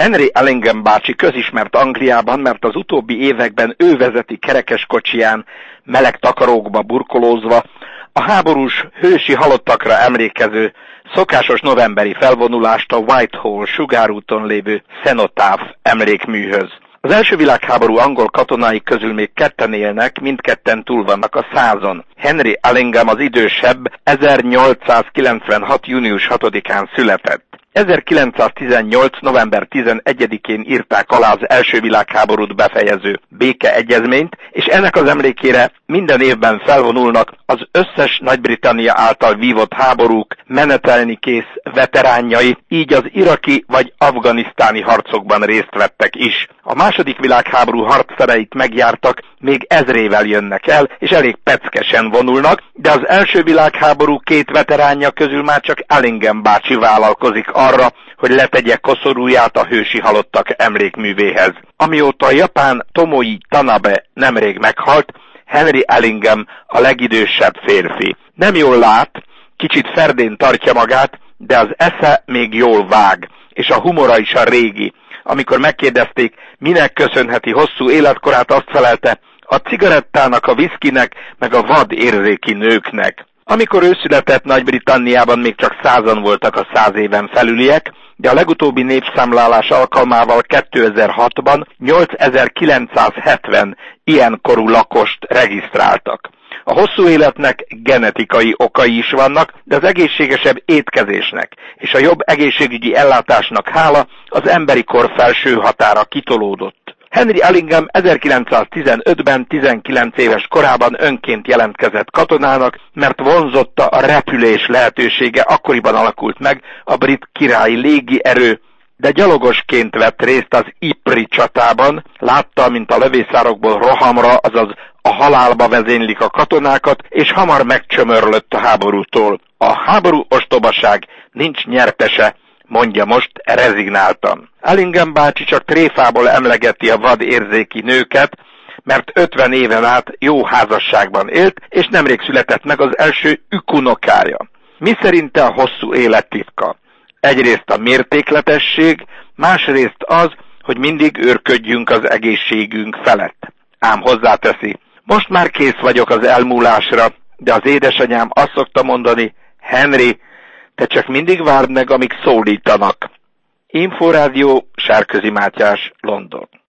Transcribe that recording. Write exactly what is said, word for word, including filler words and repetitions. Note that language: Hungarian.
Henry Allingham bácsi közismert Angliában, mert az utóbbi években ő vezeti kerekeskocsiján, meleg takarókba burkolózva a háborús hősi halottakra emlékező, szokásos novemberi felvonulást a Whitehall sugárúton lévő Cenotaph emlékműhöz. Az első világháború angol katonái közül még ketten élnek, mindketten túl vannak a százon. Henry Allingham az idősebb, ezernyolcszázkilencvenhat. június hatodikán született. ezerkilencszáztizennyolc. november tizenegyedikén írták alá az első világháborút befejező békeegyezményt, és ennek az emlékére minden évben felvonulnak az összes Nagy-Britannia által vívott háborúk menetelni kész veteránjai, így az iraki vagy afganisztáni harcokban részt vettek is. A második világháború harcszereit megjártak, még ezrével jönnek el, és elég peckesen vonulnak, de az első világháború két veteránja közül már csak Allingham bácsi vállalkozik arra, hogy letegye koszorúját a hősi halottak emlékművéhez. Amióta a japán Tomoe Tanabe nemrég meghalt, Henry Allingham a legidősebb férfi. Nem jól lát, kicsit ferdén tartja magát, de az esze még jól vág, és a humora is a régi. Amikor megkérdezték, minek köszönheti hosszú életkorát, azt felelte, a cigarettának, a viszkinek, meg a vad érzéki nőknek. Amikor ő született, Nagy-Britanniában még csak százan voltak a száz éven felüliek, de a legutóbbi népszámlálás alkalmával kétezer-hatban nyolcezer-kilencszázhetven ilyen korú lakost regisztráltak. A hosszú életnek genetikai okai is vannak, de az egészségesebb étkezésnek és a jobb egészségügyi ellátásnak hála az emberi kor felső határa kitolódott. Henry Allingham ezerkilencszáztizenötben tizenkilenc éves korában önként jelentkezett katonának, mert vonzotta a repülés lehetősége, akkoriban alakult meg a brit királyi légierő, de gyalogosként vett részt az Ypres csatában, látta, mint a lövészárokból rohamra, azaz a halálba vezénylik a katonákat, és hamar megcsömörlött a háborútól. A háború ostobaság, nincs nyertese, mondja most rezignáltan. Allingham bácsi csak tréfából emlegeti a vad érzéki nőket, mert ötven éven át jó házasságban élt, és nemrég született meg az első ükunokája. Mi szerinte a hosszú élet titka? Egyrészt a mértékletesség, másrészt az, hogy mindig őrködjünk az egészségünk felett. Ám hozzáteszi, most már kész vagyok az elmúlásra, de az édesanyám azt szokta mondani, Henry, te csak mindig várd meg, amíg szólítanak. Inforádió, Sárközi Mátyás, London.